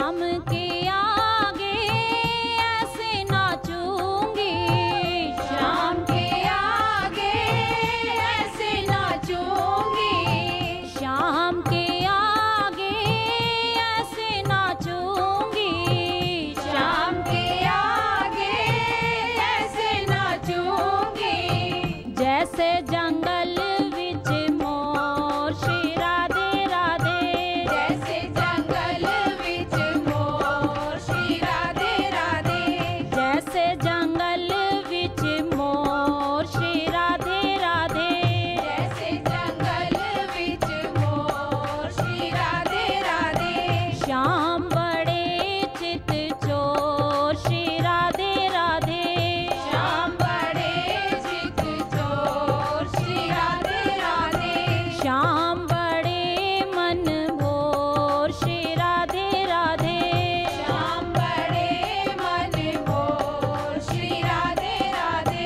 श्याम के आगे ऐसे नाचूंगी, श्याम के आगे ऐसे नाचूंगी, श्याम के आगे ऐसे नाचूंगी, श्याम के आगे ऐसे नाचूंगी। जैसे जंगल विच मोर श्री राधे राधे, जैसे जंगल विच मोर श्री राधे राधे, जैसे जंगल विच मोर श्री राधे राधे, जैसे जंगल विच मोर श्री राधे राधे। श्याम बड़े चित चोर श्री राधे राधे, श्याम बड़े चित चोर श्री राधे राधे, श्याम बड़े मन भोर श्री राधे राधे, श्याम बड़े मन भोर श्री राधे राधे।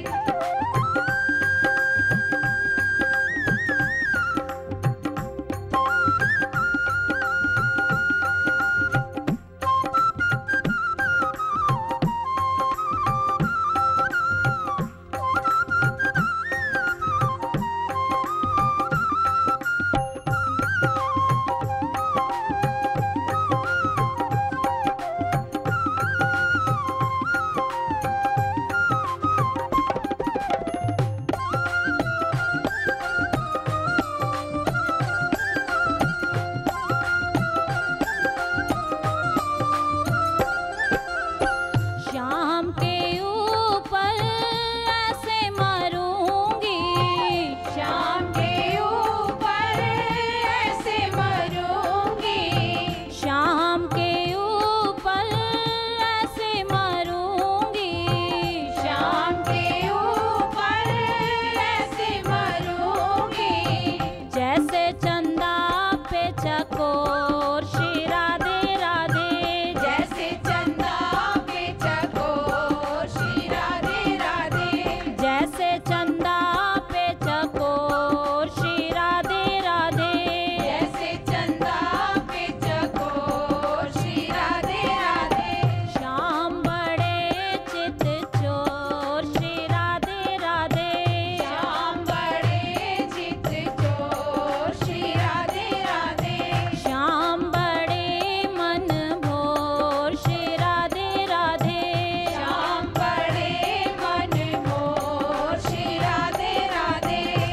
श्याम के ऊपर ऐसे मरूंगी, श्याम के ऊपर ऐसे मरूंगी, श्याम के ऊपर ऐसे मरूंगी, श्याम के ऊपर ऐसे मरूंगी। जैसे चंदा पे चकोर श्री राधे राधे, जैसे चंदा पे चकोर श्री राधे राधे, जैसे चंदा पे चकोर श्री राधे राधे, जैसे चंदा पे चकोर श्री राधे राधे। श्याम बड़े चित चोर श्री राधे राधे, श्याम बड़े चित चोर श्री राधे राधे, श्याम बड़े मन भोर श्री राधे राधे, श्याम बड़े मन भोर श्री राधे राधे।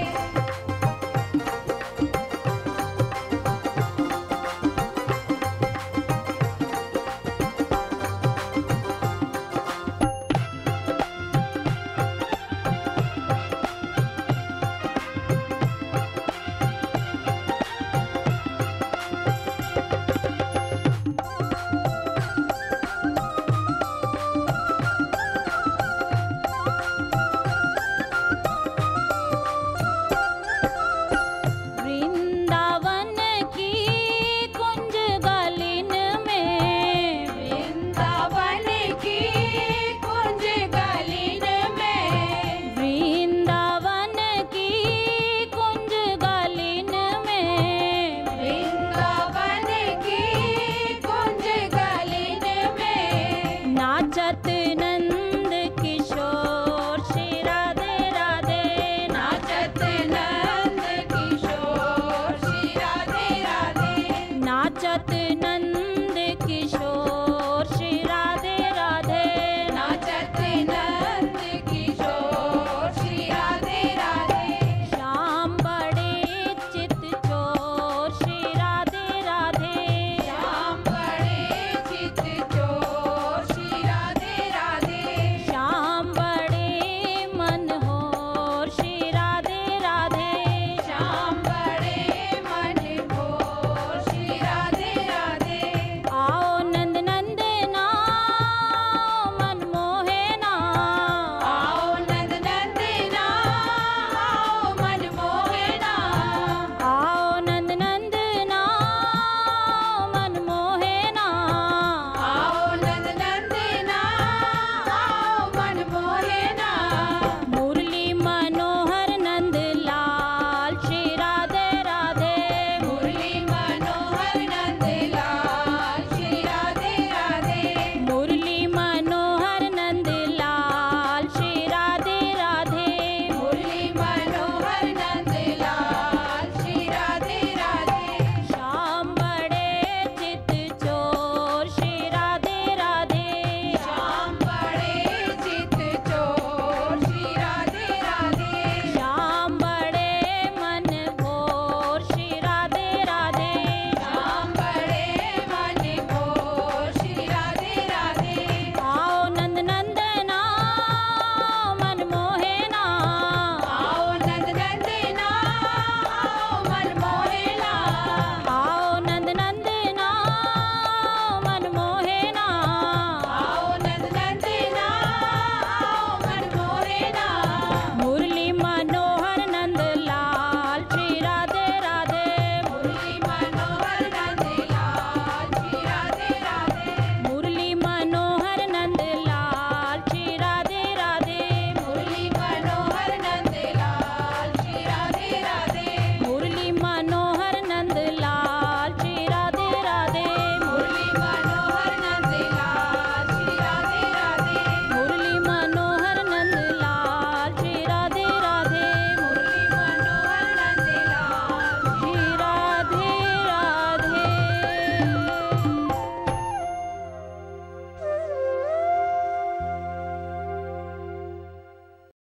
वृंदावन की कुंज गलिन में, वृंदावन की कुंज गलिन में, वृंदावन की कुंज गलिन में, वृंदावन की कुंज गलिन में, नाचत